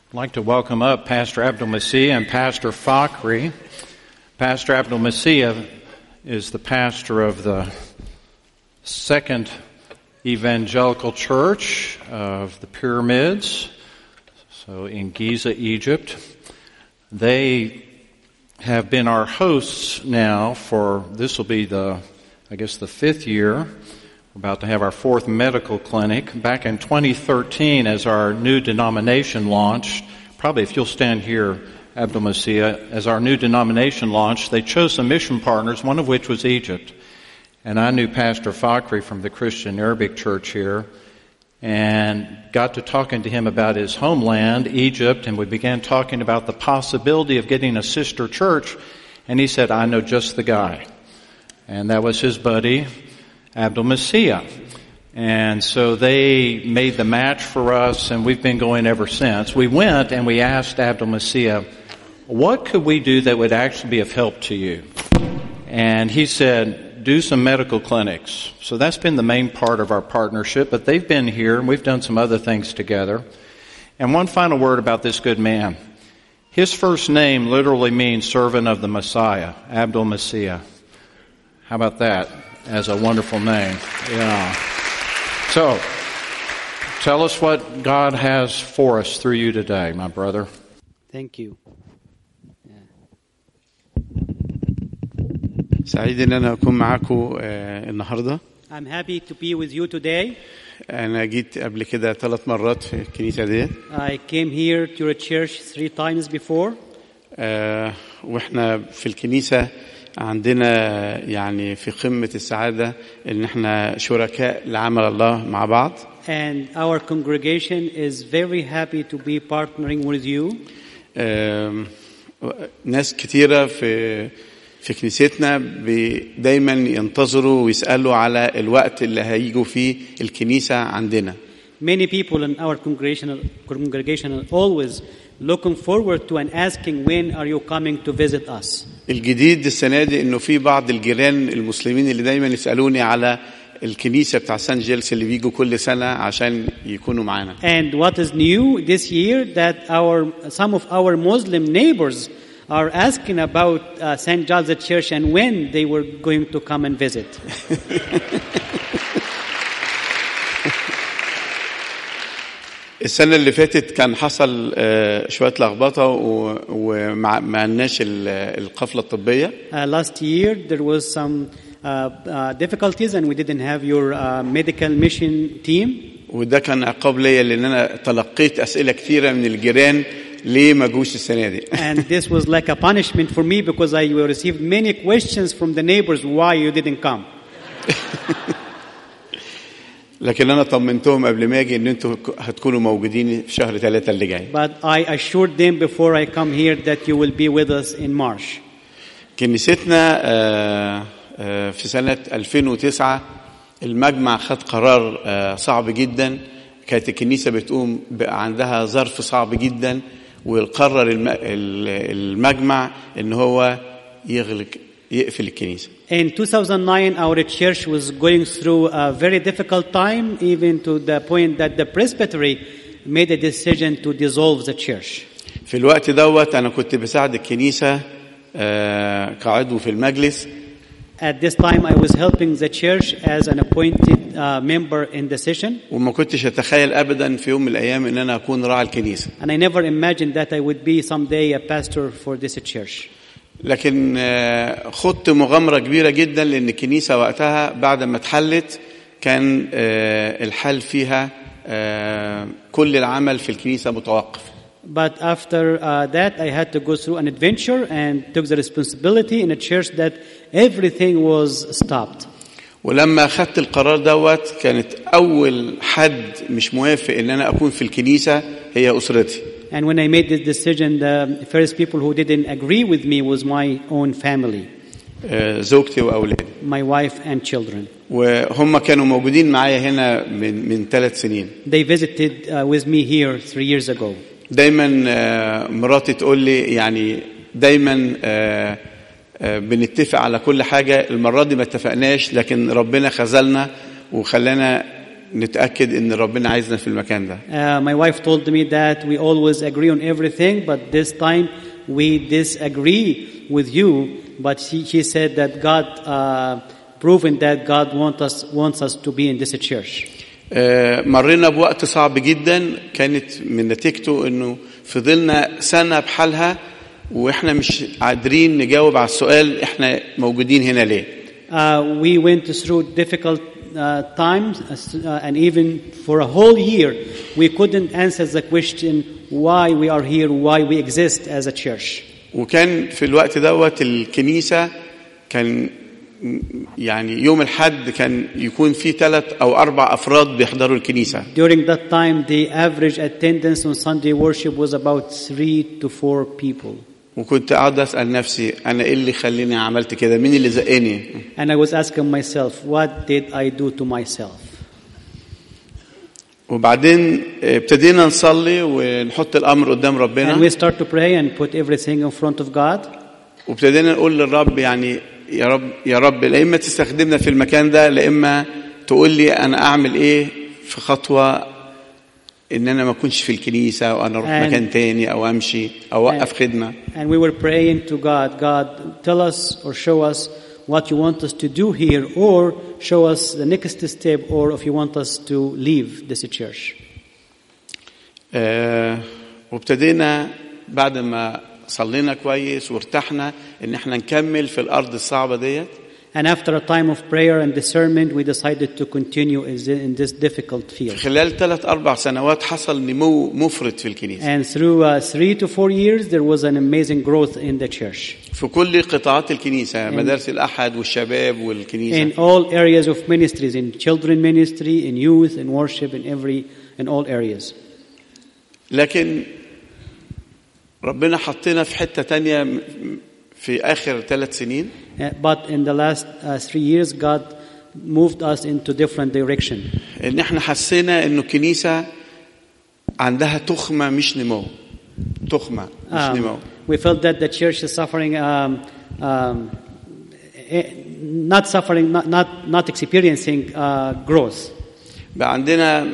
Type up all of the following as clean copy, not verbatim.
I'd like to welcome up Pastor Abdul-Masih and Pastor Fakhri. Pastor Abdul-Masih is the pastor of the Second Evangelical Church of the Pyramids, so in Giza, Egypt. They have been our hosts now for, this will be the fifth year. We're about to have our fourth medical clinic. Back in 2013, as our new denomination launched, probably if you'll stand here, Abdul-Masih, as our new denomination launched, they chose some mission partners, one of which was Egypt. And I knew Pastor Fakhri from the Christian Arabic Church here, and got to talking to him about his homeland, Egypt, and we began talking about the possibility of getting a sister church, and he said, I know just the guy. And that was his buddy, Abdul-Masih. And so they made the match for us, and we've been going ever since. We went and we asked Abdul-Masih, what could we do that would actually be of help to you? And he said, do some medical clinics. So that's been the main part of our partnership, but they've been here, and we've done some other things together. And one final word about this good man. His first name literally means servant of the Messiah, Abdul-Masih. How about that as a wonderful name? Yeah. So, tell us what God has for us through you today, my brother. Thank you. سعيد ان انا اكون معاكم النهارده. I'm happy to be with you today. انا جيت قبل كده 3 مرات في الكنيسه دي. I came here to your church 3 times before. واحنا في الكنيسه عندنا يعني في قمه السعاده ان احنا شركاء لعمل الله مع بعض. And our congregation is very happy to be partnering with you. ناس كتيره في كنيستنا دايما ينتظروا ويسألوا على الوقت اللي هيجوا فيه الكنيسة عندنا. Many people in our congregation are always looking forward to and asking when are you coming to visit us. الجديد السنة دي انه في بعض الجيران المسلمين اللي دايما يسألوني على الكنيسة بتاع سان جيلس اللي بيجوا كل سنة عشان يكونوا معانا. And what is new this year that some of our Muslim neighbors are asking about St. Giles Church and when they were going to come and visit. السنة اللي فاتت كان حصل شوية لخبطة وما عندناش القفلة الطبية. Last year there was some difficulties and we didn't have your medical mission team. وده كان عقاب ليا لأن أنا تلقيت أسئلة كثيرة من الجيران ليه ما جوش السنة دي. And this was like a punishment for me because I received many questions from the neighbors why you didn't come. لكن أنا طمنتهم قبل ما أجي إن أنتوا هتكونوا موجودين في شهر 3 اللي جاي. But I assured them before I come here that you will be with us in March. كنيستنا في سنة 2009 المجمع خد قرار صعب جدا. كانت الكنيسة بتقوم عندها ظرف صعب جدا وقرر المجمع إن هو يقفل الكنيسة. In 2009, our church was going through a very difficult time, even to the point that the presbytery made a decision to dissolve the church. في الوقت دوت أنا كنت بساعد الكنيسة كعضو في المجلس. At this time, I was helping the church as an appointed member in the session. وما كنتش أتخيل أبدا في يوم من الأيام إن أنا أكون راعي الكنيسة. And I never imagined that I would be someday a pastor for this church. لكن خدت مغامرة كبيرة جدا لأن الكنيسة وقتها بعد ما اتحلت كان الحل فيها كل العمل في الكنيسة متوقف. But after that, I had to go through an adventure and took the responsibility in a church that everything was stopped. ولما أخذت القرار دوت كانت أول حد مش موافق إن أنا أكون في الكنيسة هي أسرتي. And when I made this decision, the first people who didn't agree with me was my own family. زوجتي وأولادي. My wife and children. وهم كانوا موجودين معايا هنا من 3 سنين. They visited with me here 3 years ago. دايما مراتي تقول لي يعني دايما بنتفق على كل حاجة. المرة دي ما اتفقناش لكن ربنا خذلنا وخلانا نتأكد إن ربنا عايزنا في المكان ده. My wife told me that we always agree on everything, but this time we disagree with you. But she said that God, proven that God wants us to be in this church. مرينا بوقت صعب جدا كانت من نتيجته إنه فضلنا سنة بحالها وإحنا مش قادرين نجاوب على السؤال إحنا موجودين هنا ليه. We went through difficult times, and even for a whole year, we couldn't answer the question why we are here, why we exist as a church. وكان في الوقت دوت الكنيسة كان يعني يوم الحد كان يكون في 3 أو 4 أفراد بيحضروا الكنيسة. During that time, the average attendance on Sunday worship was about 3 to 4 people. وكنت قاعد أسأل نفسي أنا إيه اللي خليني عملت كده؟ مين اللي زقني؟ And I was asking myself, what did I do to myself? وبعدين ابتدينا نصلي ونحط الأمر قدام And ربنا. we start to pray and put everything in front of God. وابتدينا نقول للرب يعني يا رب لا إما تستخدمنا في المكان ده لا إما تقول لي أنا أعمل إيه في خطوة إن أنا ما أكونش في الكنيسة أو أنا أروح مكان تاني أو أمشي أو أوقف خدمة. And we were praying to God, God, tell us or show us what you want us to do here, or show us the next step, or if you want us to leave this church. وابتدينا بعد ما صلينا كويس وارتحنا إن إحنا نكمل في الأرض الصعبة ديت. And after a time of prayer and discernment, we decided to continue in this difficult field. خلال 3-4 سنوات حصل نمو مفرط في الكنيسة. And through 3 to 4 years, there was an amazing growth in the church. في كل قطاعات الكنيسة، مدارس الأحد والشباب والكنيسة. In all areas of ministries, in children ministry, in youth, in worship, in all areas. لكن ربنا حطينا في حتة تانية في آخر 3 سنين. But in the last 3 years, God moved us into different direction. إن إحنا حسينا إنه الكنيسة عندها تخمة مش نمو. تخمة مش نمو. We felt that the church is suffering, not experiencing growth. بقى عندنا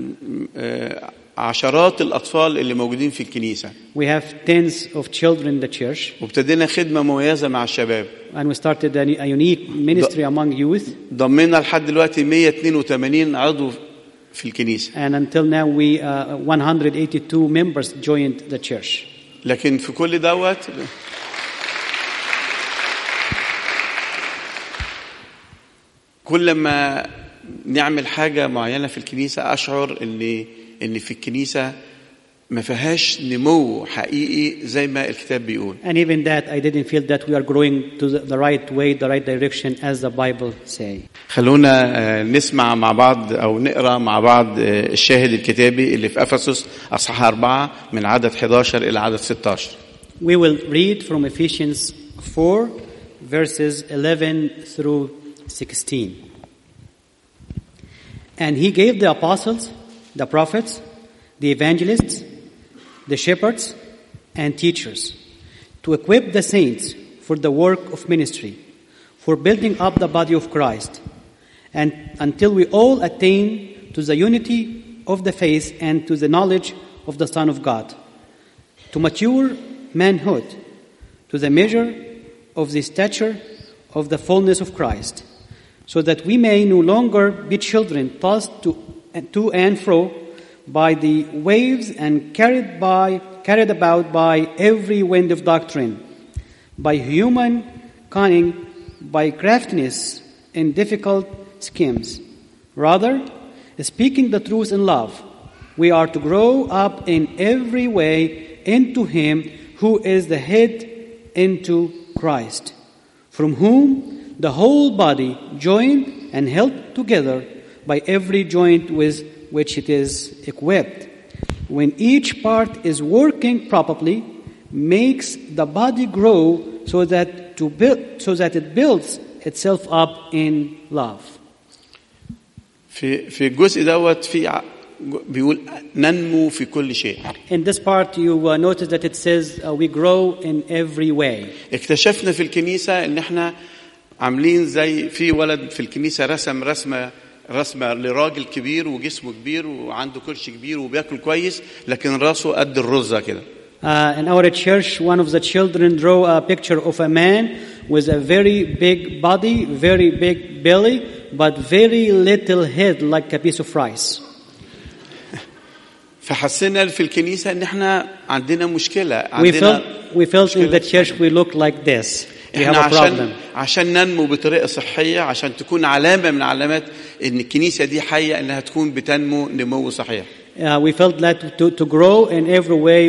عشرات الأطفال اللي موجودين في الكنيسة. We have tens of children in the church. وابتدينا خدمة مميزة مع الشباب. And we started a unique ministry among youth. ضمنا لحد دلوقتي 182 عضو في الكنيسة. And until now, 182 members joined the church. لكن في كل دوت كل ما نعمل حاجة معينة في الكنيسة أشعر إن في الكنيسة ما فيهاش نمو حقيقي زي ما الكتاب بيقول. And even that, I didn't feel that we are growing to the right way, the right direction, as the Bible say. خلونا نسمع مع بعض أو نقرأ مع بعض الشاهد الكتابي اللي في أفسس أصحاح 4 من عدد 11 إلى عدد 16. We will read from Ephesians 4 verses 11 through 16. And he gave the apostles, the prophets, the evangelists, the shepherds, and teachers to equip the saints for the work of ministry, for building up the body of Christ, and until we all attain to the unity of the faith and to the knowledge of the Son of God, to mature manhood, to the measure of the stature of the fullness of Christ, so that we may no longer be children tossed to and fro by the waves and carried about by every wind of doctrine, by human cunning, by craftiness in difficult schemes. Rather, speaking the truth in love, we are to grow up in every way into Him who is the head, into Christ, from whom the whole body, joined and held together by every joint with which it is equipped, when each part is working properly, makes the body grow so that it builds itself up in love. في الجزء دوت في بيقول ننمو في كل شيء. In this part you notice that it says we grow in every way. اكتشفنا في الكنيسة ان احنا عاملين زي في ولد في الكنيسة رسمة رسمة لراجل كبير وجسمه كبير وعنده كرش كبير وبياكل كويس لكن راسه قد الرزة كده. In our church, one of the children drew a picture of a man with a very big body, very big belly, but very little head, like a piece of rice. فحسينا في الكنيسة إن إحنا عندنا مشكلة. We felt in the church we look like this. We have a problem. عشان ننمو بطريقة صحية، عشان تكون علامة من علامات إن الكنيسة دي حية، إنها تكون بتنمو نمو صحيح. We felt that to grow in every way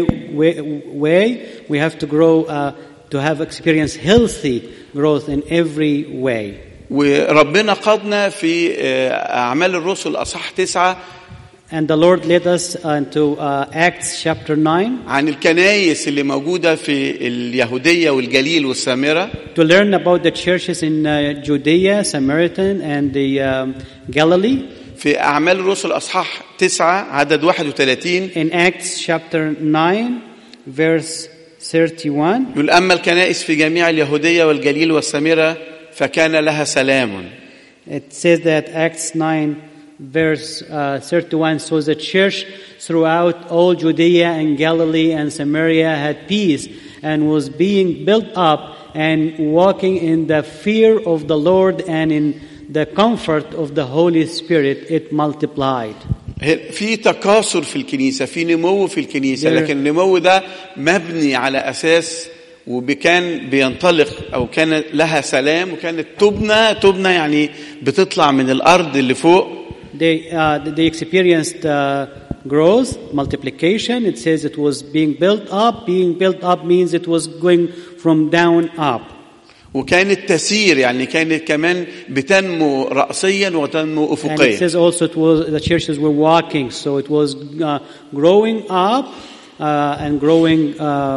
we have to grow to have experience healthy growth in every way. وربنا قادنا في أعمال الرسل أصحاح 9. And the Lord led us into Acts chapter 9. عن الكنائس اللي موجودة في اليهودية والجليل والسامرة. To learn about the churches in Judea, Samaritan, and the Galilee. في أعمال الرسل أصحاح 9 عدد 31. In Acts chapter 9 verse 31. يقول أما الكنائس في جميع اليهودية والجليل والسامرة فكان لها سلام. It says that Acts 9 verse 31, so the church throughout all Judea and Galilee and Samaria had peace and was being built up and walking in the fear of the Lord and in the comfort of the Holy Spirit. It multiplied. في تكاثر في الكنيسة، في نمو في الكنيسة، لكن النمو ده مبني على أساس وكان بينطلق أو كان لها سلام وكانت تبنى يعني بتطلع من الأرض اللي فوق. They experienced growth, multiplication. It says it was being built up. Being built up means it was going from down up. وكانت تسير يعني كانت كمان بتنمو رأسيا وتنمو أفقيا. And it says also it was the churches were walking, so it was growing up and growing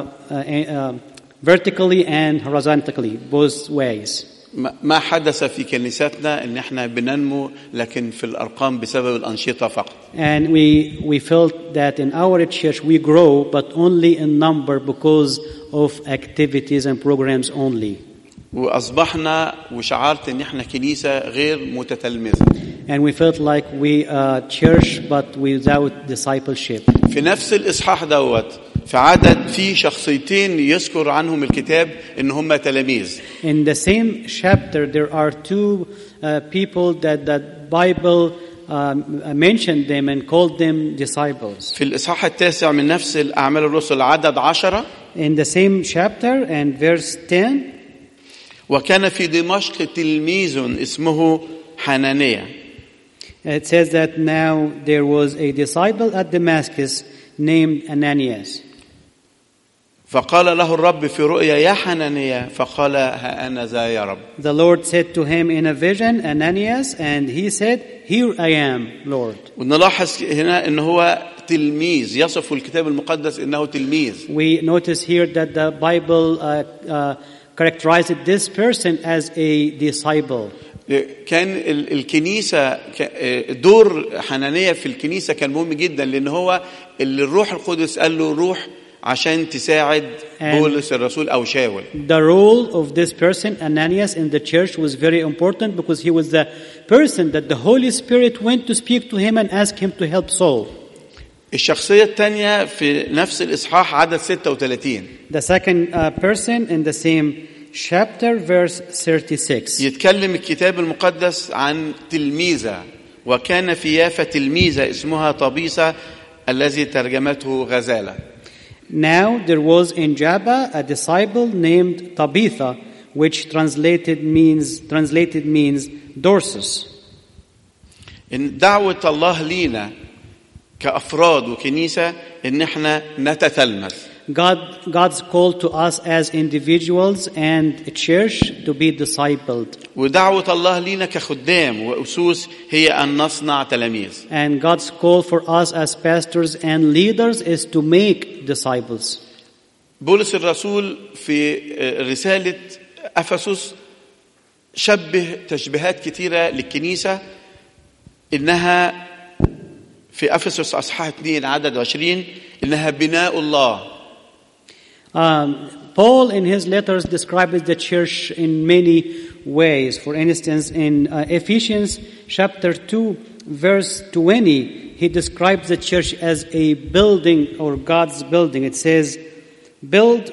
vertically and horizontally, both ways. ما حدث في كنيستنا ان احنا بننمو لكن في الارقام بسبب الانشطه فقط. And we felt that in our church we grow but only in number because of activities and programs only. واصبحنا وشعرت ان احنا كنيسه غير متتلمذه. And we felt like we church but without discipleship. في نفس الاصحاح دوت في شخصيتين يذكر عنهم الكتاب ان هم تلاميذ. In the same chapter there are two people that the Bible mentioned them and called them disciples. في الإصحاح 9 من نفس الأعمال الرسل عدد 10. In the same chapter and verse 10. وكان في دمشق تلميذ اسمه حنانيا. It says that now there was a disciple at Damascus named Ananias. فقال له الرب في رؤيا يا حنانيا فقال ها أنا ذا يا رب. The Lord said to him in a vision, Ananias, and he said, Here I am, Lord. ونلاحظ هنا إن هو تلميذ، يصف الكتاب المقدس إنه تلميذ. We notice here that the Bible characterized this person as a disciple. كان الكنيسة دور حنانيا في الكنيسة كان مهم جدا لأن هو اللي الروح القدس قال له روح عشان تساعد بولس الرسول أو شاول. The role of this person, Ananias, in the church was very important because he was the person that the Holy Spirit went to speak to him and ask him to help Saul. الشخصية الثانية في نفس الإصحاح عدد 36. The second person in the same chapter, verse 36. يتكلم الكتاب المقدس عن تلميذة وكان في يافا تلميذة اسمها طبيسة الذي ترجمته غزالة. Now there was in Joppa a disciple named Tabitha, which translated means Dorcas. إن دعوة الله لينا كأفراد وكنيسة إن إحنا نتتلمذ. God's call to us as individuals and a church to be discipled. ودعوة الله لينا كخدام وأسوس هي أن نصنع تلاميذ. And God's call for us as pastors and leaders is to make disciples. بولس الرسول في رسالة أفسس شبه تشبيهات كثيرة للكنيسة إنها في أفسس أصحاح 2 عدد 20 إنها بناء الله. Paul in his letters describes the church in many ways. For instance, in Ephesians chapter 2, verse 20, he describes the church as a building or God's building. It says, build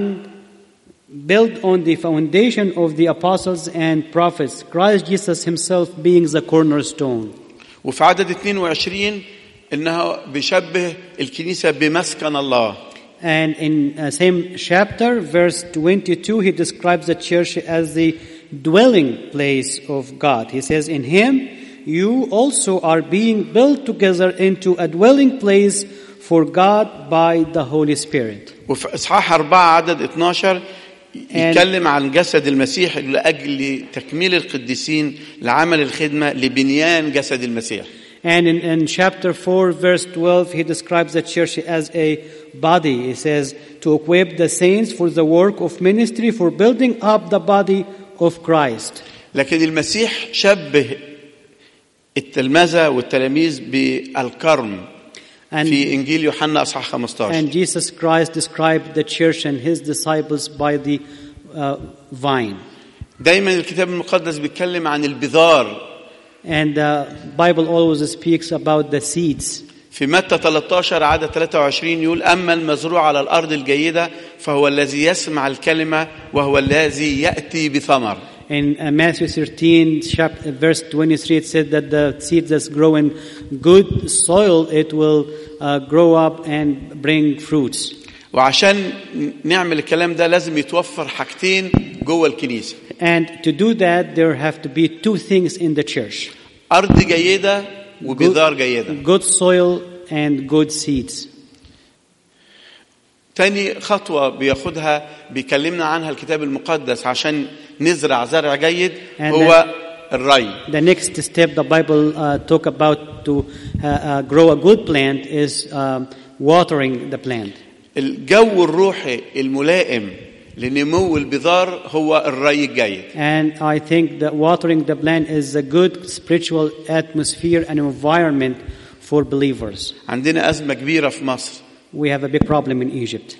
on the foundation of the apostles and prophets, Christ Jesus himself being the cornerstone. وفي عدد 22 إنه بيشبه الكنيسة بمسكن الله. And in same chapter, verse 22, he describes the church as the dwelling place of God. He says, in him you also are being built together into a dwelling place for God by the Holy Spirit. وفي إصحاح 4 عدد 12 يتكلم عن جسد المسيح لأجل تكميل القديسين لعمل الخدمة لبنيان جسد المسيح. And in chapter 4, verse 12, he describes the church as a body. He says, to equip the saints for the work of ministry, for building up the body of Christ. لكن المسيح شبه التلمذة والتلاميذ بالكرم في إنجيل يوحنا أصحاح 15. And Jesus Christ described the church and his disciples by the vine. دايما الكتاب المقدس بيتكلم عن البذار. And the Bible always speaks about the seeds. في متى 13 عدد 23 يقول أما المزروع على الأرض الجيدة فهو الذي يسمع الكلمة وهو الذي يأتي بثمر. In Matthew 13, verse 23, it said that the seeds that grow in good soil, it will grow up and bring fruits. وعشان نعمل الكلام ده لازم يتوفر حاجتين جوه الكنيسة. And to do that, there have to be two things in the church. أرض جيدة وبذار جيدة. Good soil and good seeds. تاني خطوة بياخدها بيكلمنا عنها الكتاب المقدس عشان نزرع زرع جيد هو الري. The next step the Bible talk about to grow a good plant is watering the plant. الجو الروحي الملائم لنمو البذار هو الري الجيد. And I think that watering the plant is a good spiritual atmosphere and environment for believers. عندنا أزمة كبيرة في مصر. We have a big problem in Egypt.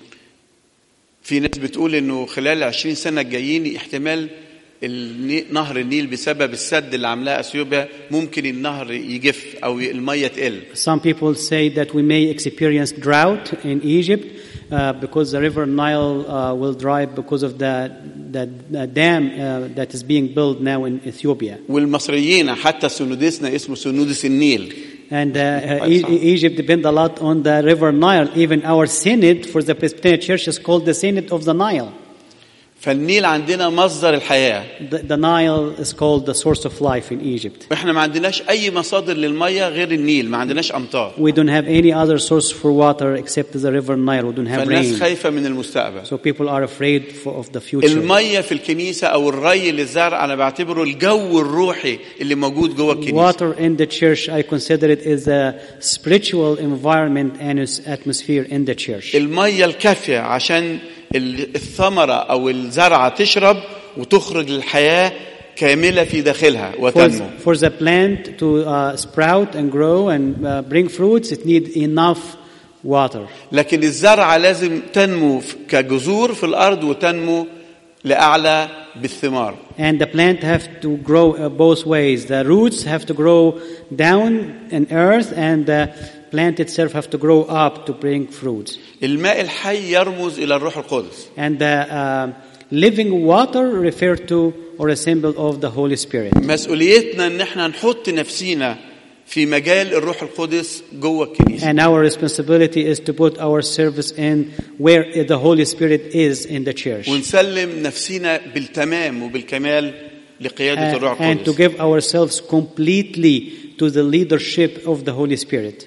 في ناس بتقول إنه خلال 20 سنة الجايين احتمال نهر النيل بسبب السد اللي عاملاه أثيوبيا ممكن النهر يجف أو المية تقل. Some people say that we may experience drought in Egypt because the river Nile will dry because of the dam that is being built now in Ethiopia. والمصريين حتى سنودسنا اسمه سنودس النيل. And Egypt depends a lot on the river Nile. Even our synod for the Presbyterian Church is called the Synod of the Nile. فالنيل عندنا مصدر الحياة. The Nile is called the source of life in Egypt. إحنا ما عندناش أي مصادر للمية غير النيل، ما عندناش أمطار. We don't have any other source for water except the river Nile. We don't have rain. فالناس خايفة من المستقبل. So people are afraid of the future. المية في الكنيسة أو الري للزرع أنا بعتبره الجو الروحي اللي موجود جوه الكنيسة. Water in the church, I consider it as a spiritual environment and atmosphere in the church. المية الكافية عشان الثمرة أو الزرعة تشرب وتخرج الحياة كاملة في داخلها وتنمو. For the plant to sprout and grow and bring fruits, it needs enough water. لكن الزرعة لازم تنمو كجذور في الأرض وتنمو لأعلى بالثمار. And the plant have to grow both ways. The roots have to grow down in earth, and the plant itself have to grow up to bring fruits. الماء الحي يرمز إلى الروح القدس. And the living water refer to or a symbol of the Holy Spirit. مسؤوليتنا إن إحنا نحط نفسينا في مجال الروح القدس جوه الكنيسة. And our responsibility is to put our service in where the Holy Spirit is in the church. ونسلم نفسينا بالتمام وبالكمال لقيادة الروح And to القدس. give ourselves completely to the leadership of the Holy Spirit.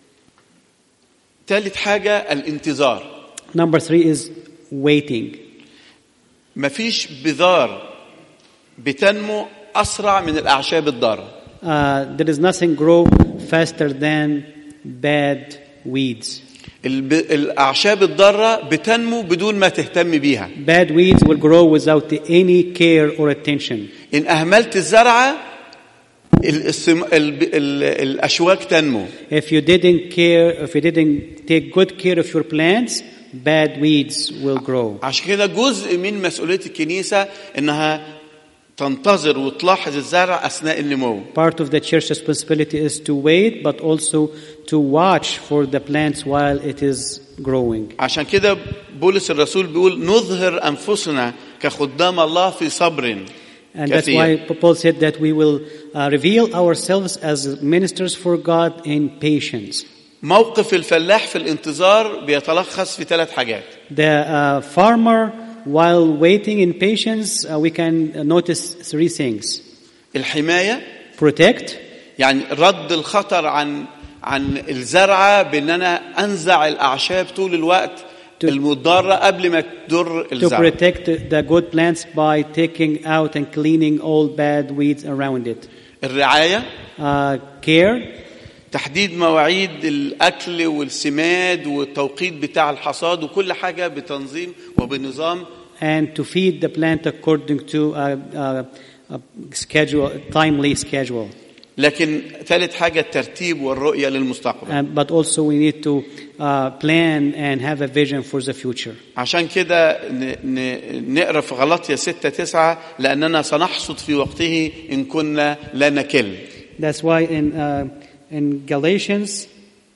ثالث حاجة الانتظار. Number 3 is waiting. مفيش بذار بتنمو أسرع من الأعشاب الضارة. There is nothing grow faster than bad weeds. الأعشاب الضارة بتنمو بدون ما تهتم بيها. Bad weeds will grow without any care or attention. إن أهملت الزرعة الأشواك تنمو. If you didn't take good care of your plants, bad weeds will grow. عشان كده جزء من مسؤولية الكنيسة إنها تنتظر وتلاحظ الزرع أثناء النمو. Part of the church's responsibility is to wait, but also to watch for the plants while it is growing. عشان كده بولس الرسول بيقول نظهر أنفسنا كخدام الله في صبر. And that's why Paul said that we will reveal ourselves as ministers for God in patience. موقف الفلاح في الانتظار بيتلخص في 3 حاجات. The farmer, while waiting in patience, we can notice 3 things. الحماية. Protect. يعني رد الخطر عن الزرعة بأن أنا أنزع الأعشاب طول الوقت المضارة قبل ما تضر الزرع. To protect the good plants by taking out and cleaning all bad weeds around it. الرعاية. Care. تحديد مواعيد الأكل والسماد والتوقيت بتاع الحصاد وكل حاجة بتنظيم وبنظام. And to feed the plant according to a schedule, timely schedule. لكن ثالث حاجة الترتيب والرؤية للمستقبل. But also we need to plan and have a vision for the future. عشان كده نقرأ في غلاطيا 6:9 لأننا سنحصد في وقته إن كنا لا نكل. That's why in Galatians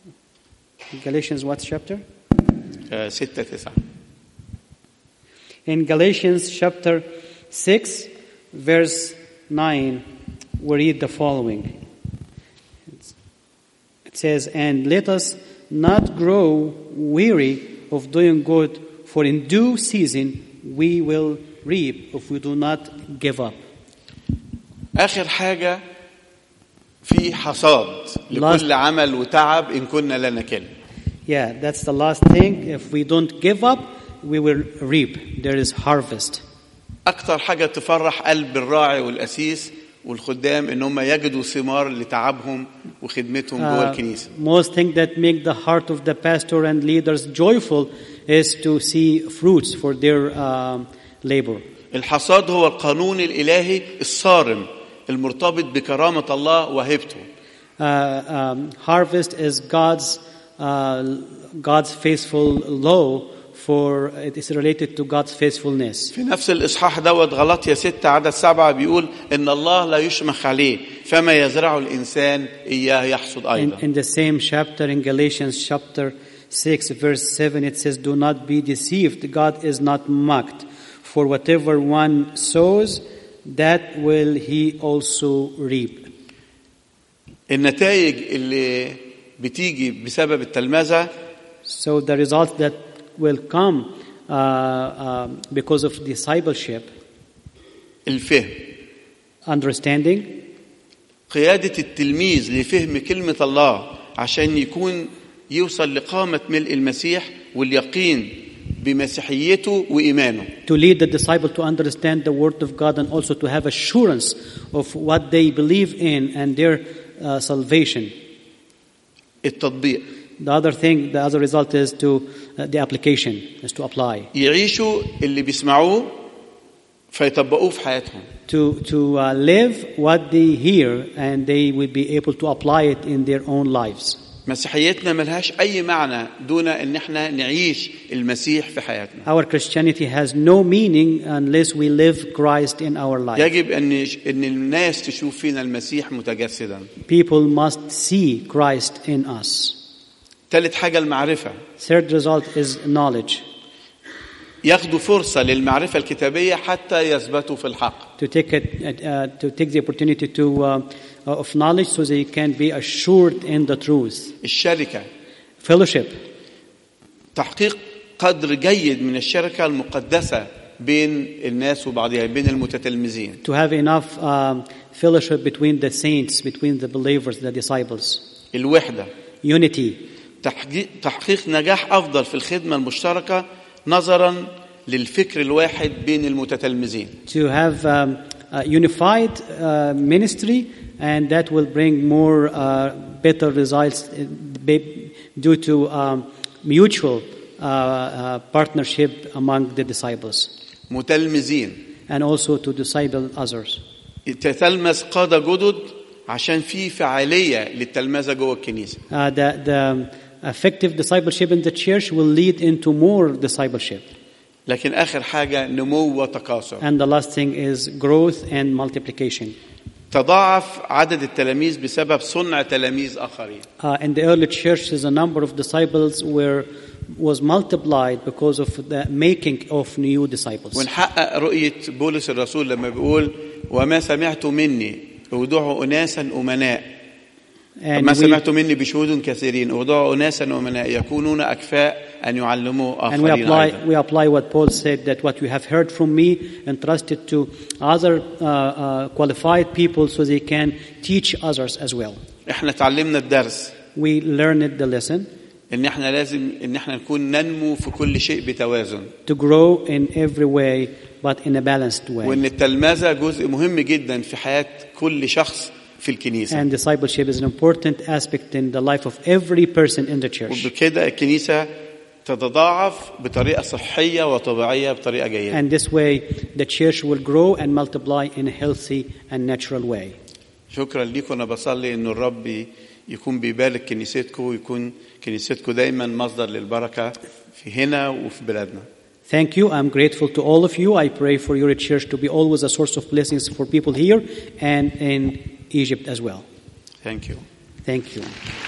what chapter? 6:9. In Galatians chapter 6 verse 9 we read the following. It says, "And let us not grow weary of doing good, for in due season we will reap if we do not give up." آخر حاجة في حصاد لكل عمل وتعب إن كنا لا نكل. Yeah, that's the last thing. If we don't give up, we will reap. There is harvest. أكتر حاجة تفرح قلب الراعي والأسيس والخدام إن هم يجدوا ثمار لتعبهم وخدمتهم جوه الكنيسة. Most thing that make the heart of the pastor and leaders joyful is to see fruits for their labor. الحصاد هو القانون الإلهي الصارم المرتبط بكرامة الله وهبته. Harvest is God's faithful law. For it is related to God's faithfulness. في نفس الإصحاح دوت غلاطيا 6:7 بيقول إن الله لا يشمخ عليه فما يزرعه الإنسان إياه يحصد أيضا. In the same chapter in Galatians chapter 6 verse 7 it says, "Do not be deceived. God is not mocked. For whatever one sows, that will he also reap." النتائج اللي بتيجي بسبب التلمذة. So the results that will come because of discipleship. الفهم. Understanding. قيادة التلميذ لفهم كلمة الله عشان يوصل لقامة ملء المسيح واليقين بمسيحيته وإيمانه. To lead the disciple to understand the word of God and also to have assurance of what they believe in and their salvation. التطبيق. The other result is to the application, is to apply. يعيشوا اللي بيسمعوه فيطبقوه في حياتهم. To live what they hear and they will be able to apply it in their own lives. مسيحيتنا ملهاش أي معنى دون إن إحنا نعيش المسيح في حياتنا. Our Christianity has no meaning unless we live Christ in our life. يجب إن الناس تشوف فينا المسيح متجسدا. People must see Christ in us. ثالث حاجة المعرفة. Third result is knowledge. ياخدوا فرصة للمعرفة الكتابية حتى يثبتوا في الحق. To take the opportunity of knowledge so they can be assured in the truth. الشركة. Fellowship. تحقيق قدر جيد من الشركة المقدسة بين الناس وبعضها بين المتتلمذين. To have enough fellowship between the saints, between the believers, the disciples. الوحدة. Unity. تحقيق نجاح أفضل في الخدمة المشتركة نظرا للفكر الواحد بين المتتلمذين. To have a unified ministry and that will bring more better results due to mutual partnership among the disciples. متلمذين. And also to disciple others. تتلمذ قادة جدد عشان في فعالية للتلمذة جوه الكنيسة. effective discipleship in the church will lead into more discipleship. لكن آخر حاجة نمو وتكاثر. And the last thing is growth and multiplication. تضاعف عدد التلاميذ بسبب صنع تلاميذ آخرين. In the early church, the number of disciples was multiplied because of the making of new disciples. ونحقق رؤية بولس الرسول لما بيقول وما سمعت مني أودع أناسا أمناء ما سمعت مني بشهود كثيرين أودع أناسا أمناء يكونون أكفاء أن يعلموا آخرين أيضا. We apply what Paul said, that what you have heard from me entrusted to other qualified people so they can teach others as well. إحنا تعلمنا الدرس. We learned the lesson. إن إحنا لازم إن إحنا نكون ننمو في كل شيء بتوازن. To grow in every way, but in a balanced way. وإن التلمذة جزء مهم جدا في حياة كل شخص في الكنيسة. And discipleship is an important aspect in the life of every person in the church. وبكده الكنيسة تتضاعف بطريقة صحية وطبيعية بطريقة جيدة. And this way the church will grow and multiply in a healthy and natural way. شكرا لكم. أنا بصلي إنه الرب يكون بيبارك كنيستكم ويكون كنيستكم دايما مصدر للبركة في هنا وفي بلادنا. Thank you. I'm grateful to all of you. I pray for your church to be always a source of blessings for people here and in Egypt as well. Thank you. Thank you.